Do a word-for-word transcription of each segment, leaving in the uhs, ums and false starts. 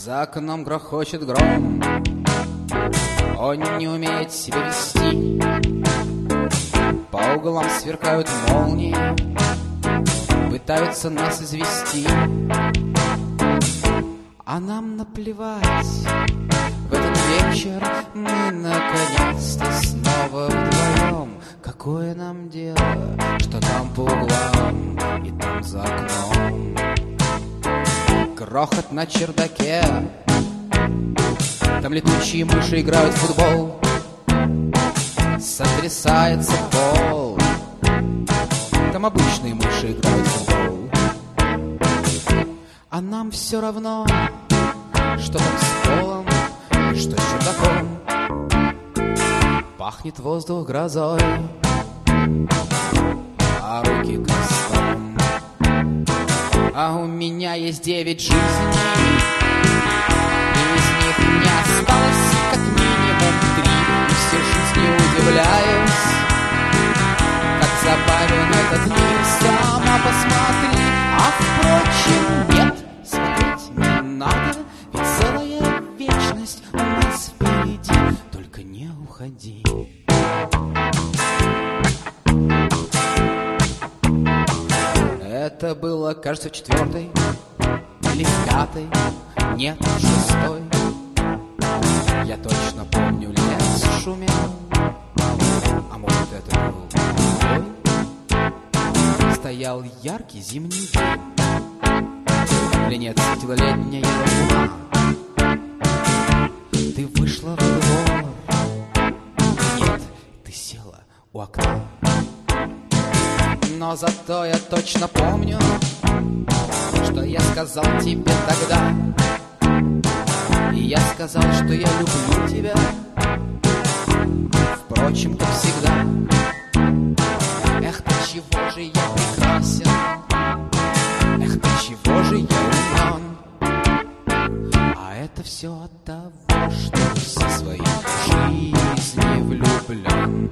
За окном грохочет гром, он не умеет себя вести. По углам сверкают молнии, пытаются нас извести. А нам наплевать, в этот вечер мы наконец-то снова вдвоем. Какое нам дело, что там по углам и там за окном? Грохот на чердаке, там летучие мыши играют в футбол. Сотрясается пол, там обычные мыши играют в футбол. А нам все равно, что там с полом и что с чердаком. Пахнет воздух грозой, а руки крестом. А у меня есть девять жизней, и из них не осталось как минимум три. И все жизни удивляюсь, как забавен этот мир. Сама посмотри, а впрочем нет, смотреть не надо, ведь целая вечность у нас впереди. Только не уходи. Это было, кажется, в четвертой или в пятой, нет, в шестой. Я точно помню, лес шумел, а может, это был другой. Стоял яркий зимний день, или нет, светила летняя луна. Ты вышла в двор, нет, ты села у окна. Но зато я точно помню, что я сказал тебе тогда. И я сказал, что я люблю тебя, впрочем, как всегда. Эх, ты чего же я прекрасен, эх, ты чего же я умен. А это все от того, что все свои жизни влюблен.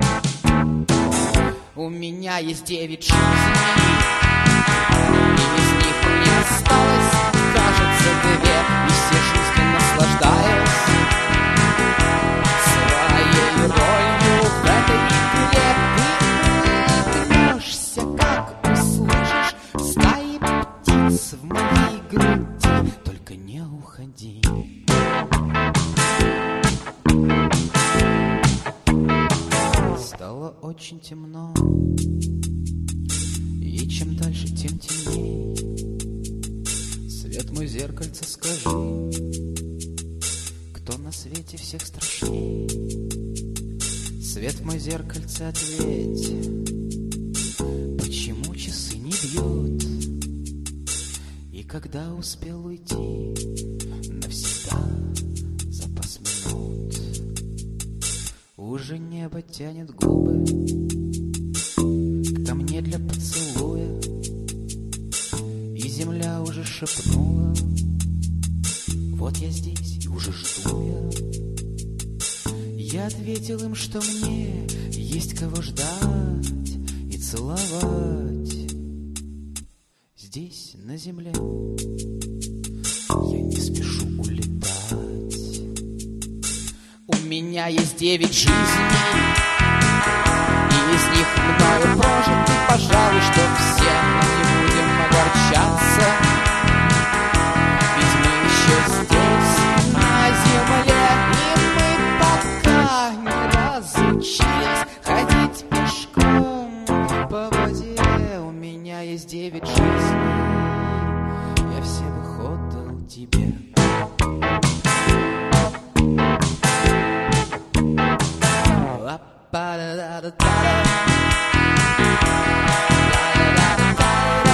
У меня есть девять жизней, и из них не осталось, кажется, две. И все жизни наслаждаюсь своей ролью в этой игре. Ты улыбнешься, как услышишь стаи птиц в моей груди. Только не уходи. Стало очень темно, и чем дальше, тем темней. Свет мой, зеркальце, скажи, кто на свете всех страшней? Свет мой, зеркальце, ответь, почему часы не бьют? И когда успел уйти навсегда запас минут? Уже небо тянет губы ко мне для поцелуя, и земля уже шепнула: вот я здесь и уже жду я. Я ответил им, что мне есть кого ждать и целовать. Здесь, на земле, я не спешу улетать. У меня есть девять жизней, и из них мною прожиты, пожалуй, что все, но не будем огорчаться, ведь мы еще здесь, на земле, и мы пока не разучились ходить пешком по воде. У меня есть девять жизней, я все бы отдал тебе. Ba-da-da-da-da-da.